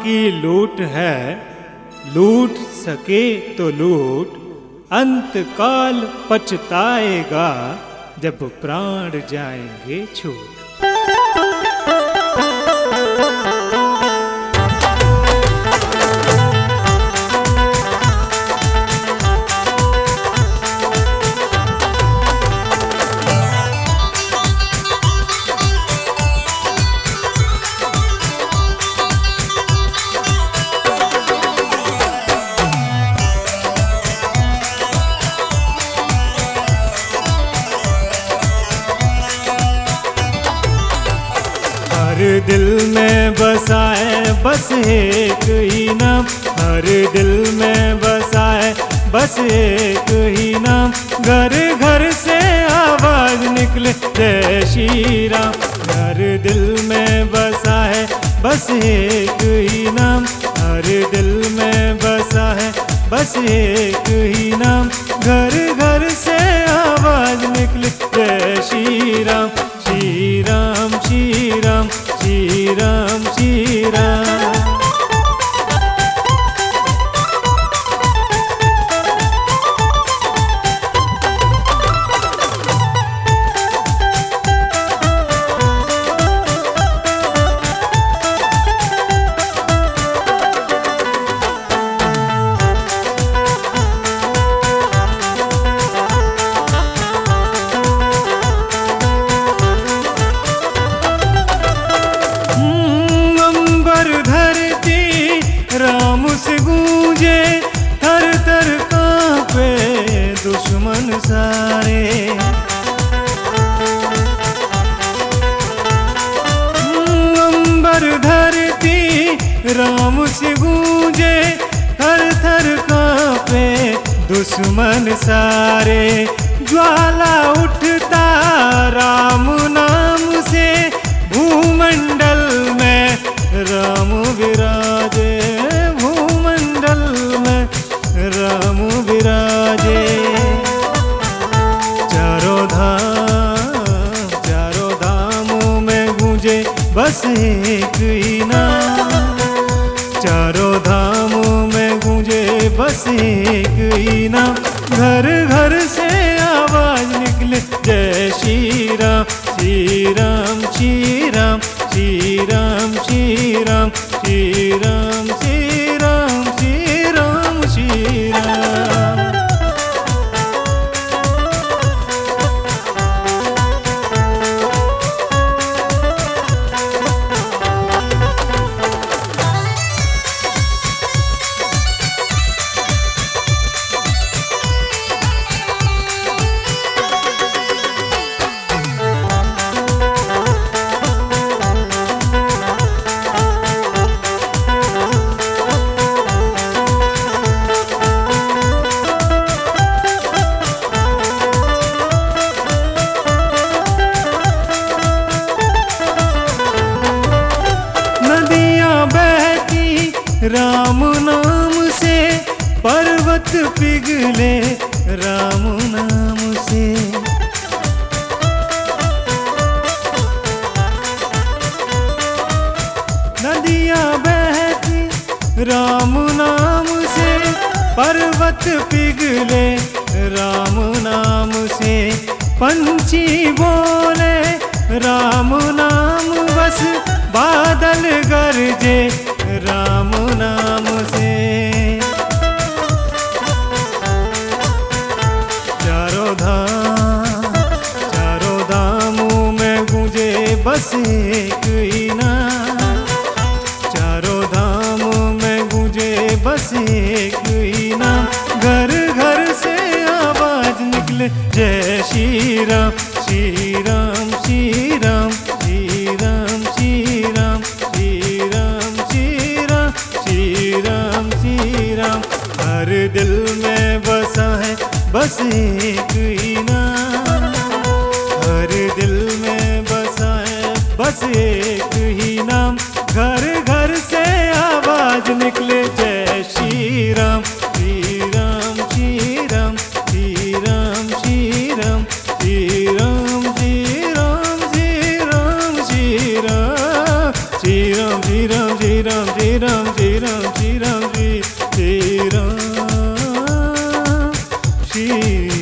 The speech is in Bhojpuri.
की लूट है, लूट सके तो लूट, अंत काल पछताएगा जब प्राण जाएंगे छूट। हर दिल में बसा है बस एक ही नाम, हर दिल में बसा है बस एक ही नाम। घर घर से आवाज निकले जय श्री राम। हर दिल में बसा है बस एक ही नाम, हर दिल में बसा है बस एक ही नाम। घर घर से आवाज निकले जय श्री राम, श्री राम श्री राम श्री राम श्री राम। राम से गूंजे थर थर कांपे दुश्मन सारे। अंबर धरती राम से गूंजे थर थर कांपे दुश्मन सारे। ज्वाला उठता राम नाम से भूमंडल में राम विराजे, भूमंडल में राम विराजे। चारों धामों में गूंजे बस एक ही नाम, चारों धामों में गूंजे बस एक ही नाम। घर घर से आवाज निकले जय श्री राम, श्री राम श्री राम श्री राम श्री राम श्री राम श्री राम श्री राम श्री राम। राम नाम से पर्वत पिघले राम नाम से। नदियाँ बहती राम नाम से, पर्वत पिघले राम नाम से। पंछी बोले राम नाम बस, बादल गरजे राम नाम से। चारों धामों में गूंजे बस एक ही नाम, चारों धामों में गूंजे बस एक ही नाम। घर घर से आवाज निकले जय श्री राम, श्री राम श्री राम श्री राम श्री राम श्री राम श्री राम श्री राम श्री राम। हर दिल में बसा है बस एक ही नाम, हर दिल में बसा है बस एक ही नाम। घर घर से आवाज निकले जय श्री राम, श्री राम श्री राम श्री राम श्री राम श्री राम श्री राम श्री राम श्री राम श्री राम श्री राम श्री राम श्री राम। श्री राम श्री